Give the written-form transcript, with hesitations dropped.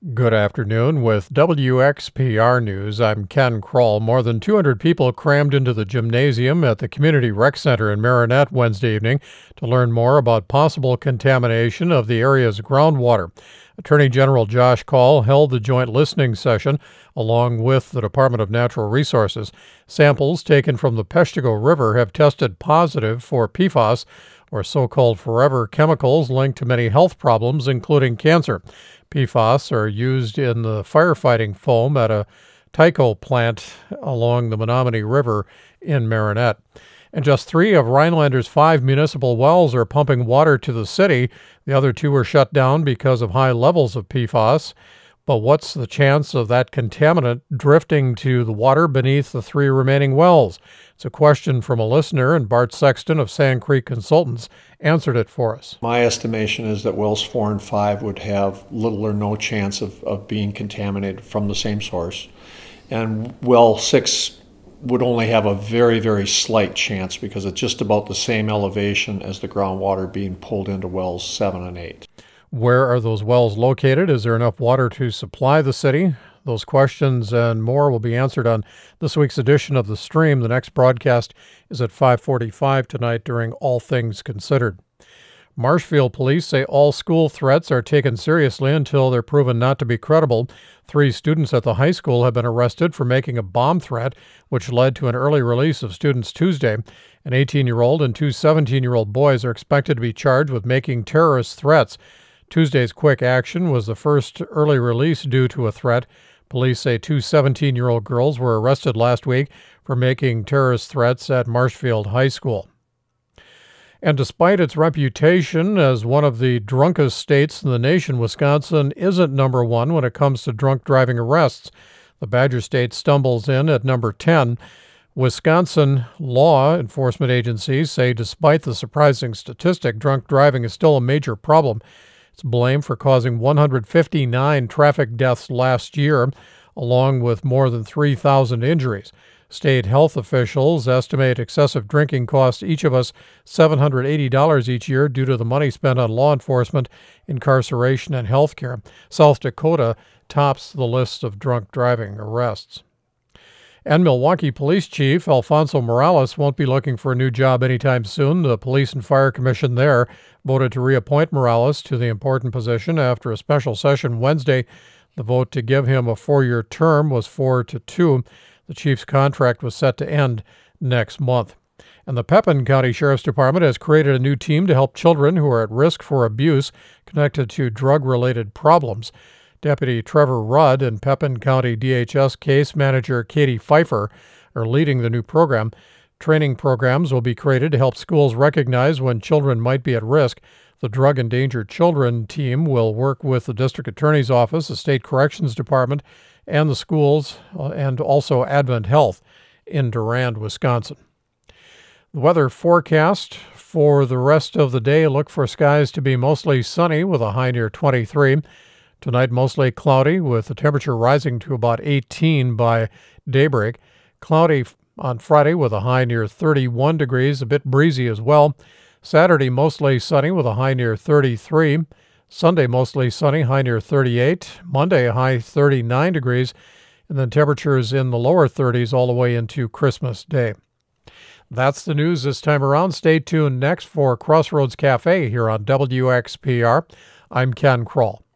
Good afternoon. With WXPR News, I'm Ken Kroll. More than 200 people crammed into the gymnasium at the Community Rec Center in Marinette Wednesday evening to learn more about possible contamination of the area's groundwater. Attorney General Josh Kaul held the joint listening session along with the Department of Natural Resources. Samples taken from the Peshtigo River have tested positive for PFAS, or so-called forever chemicals linked to many health problems, including cancer. PFAS are used in the firefighting foam at a Tyco plant along the Menominee River in Marinette. And just 3 of Rhinelander's 5 municipal wells are pumping water to the city. The other 2 were shut down because of high levels of PFAS. But what's the chance of that contaminant drifting to the water beneath the 3 remaining wells? It's a question from a listener, and Bart Sexton of Sand Creek Consultants answered it for us. My estimation is that wells 4 and 5 would have little or no chance of being contaminated from the same source. And well 6 would only have a very, very slight chance because it's just about the same elevation as the groundwater being pulled into wells 7 and 8. Where are those wells located? Is there enough water to supply the city? Those questions and more will be answered on this week's edition of The Stream. The next broadcast is at 5:45 tonight during All Things Considered. Marshfield police say all school threats are taken seriously until they're proven not to be credible. 3 students at the high school have been arrested for making a bomb threat, which led to an early release of students Tuesday. An 18-year-old and 2 17-year-old boys are expected to be charged with making terrorist threats. Tuesday's quick action was the first early release due to a threat. Police say 2 17-year-old girls were arrested last week for making terrorist threats at Marshfield High School. And despite its reputation as one of the drunkest states in the nation, Wisconsin isn't number 1 when it comes to drunk driving arrests. The Badger State stumbles in at number 10. Wisconsin law enforcement agencies say despite the surprising statistic, drunk driving is still a major problem. It's blamed for causing 159 traffic deaths last year, along with more than 3,000 injuries. State health officials estimate excessive drinking costs each of us $780 each year due to the money spent on law enforcement, incarceration, and health care. South Dakota tops the list of drunk driving arrests. And Milwaukee Police Chief Alfonso Morales won't be looking for a new job anytime soon. The Police and Fire Commission there voted to reappoint Morales to the important position after a special session Wednesday. The vote to give him a 4-year term was 4-2. The chief's contract was set to end next month. And the Pepin County Sheriff's Department has created a new team to help children who are at risk for abuse connected to drug-related problems. Deputy Trevor Rudd and Pepin County DHS case manager Katie Pfeiffer are leading the new program. Training programs will be created to help schools recognize when children might be at risk. The Drug Endangered Children team will work with the District Attorney's Office, the State Corrections Department, and the schools, and also Advent Health in Durand, Wisconsin. The weather forecast for the rest of the day, look for skies to be mostly sunny with a high near 23. Tonight, mostly cloudy with the temperature rising to about 18 by daybreak. Cloudy on Friday with a high near 31 degrees, a bit breezy as well. Saturday, mostly sunny with a high near 33. Sunday, mostly sunny, high near 38. Monday, a high 39 degrees. And then temperatures in the lower 30s all the way into Christmas Day. That's the news this time around. Stay tuned next for Crossroads Cafe here on WXPR. I'm Ken Kroll.